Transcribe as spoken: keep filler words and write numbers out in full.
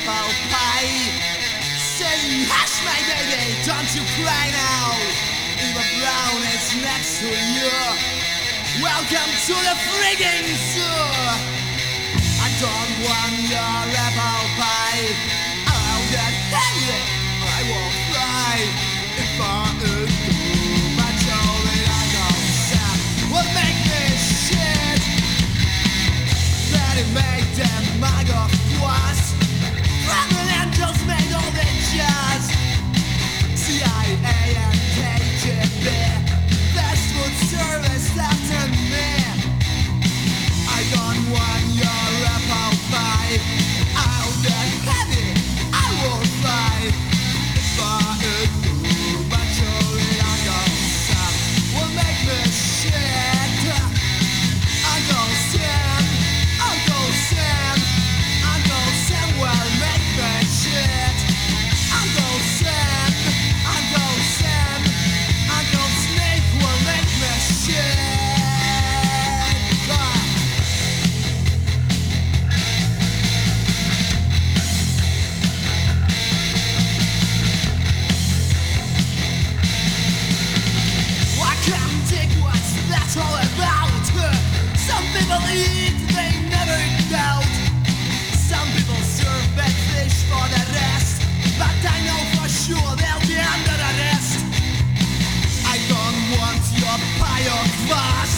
apple pie. Saying, hush my baby, don't you cry now. Eva Brown is next to you. Welcome to the friggin' zoo. I don't want your apple pie. I'll get heavy, I won't fly. If I eat too much of it, I don't stop. Will make me shit. Better make them mug of was. Rebel angels made all the jazz. C I A and K G B, fast food service after me. I don't want your apple pie. I'll get heavy, I won't fly. If I eat too much of it, I don't stop. Will make me shit. Uncle Sam, Uncle Sam, Uncle Sam will make me shit. Uncle Sam, Uncle Sam, Uncle Snake will make me shit. Ah. I can't dig what's that all about. Some people eat, they never doubt. Some people serve bad fish for the rest, but I know for sure they'll be under arrest. I don't want your pie of fast.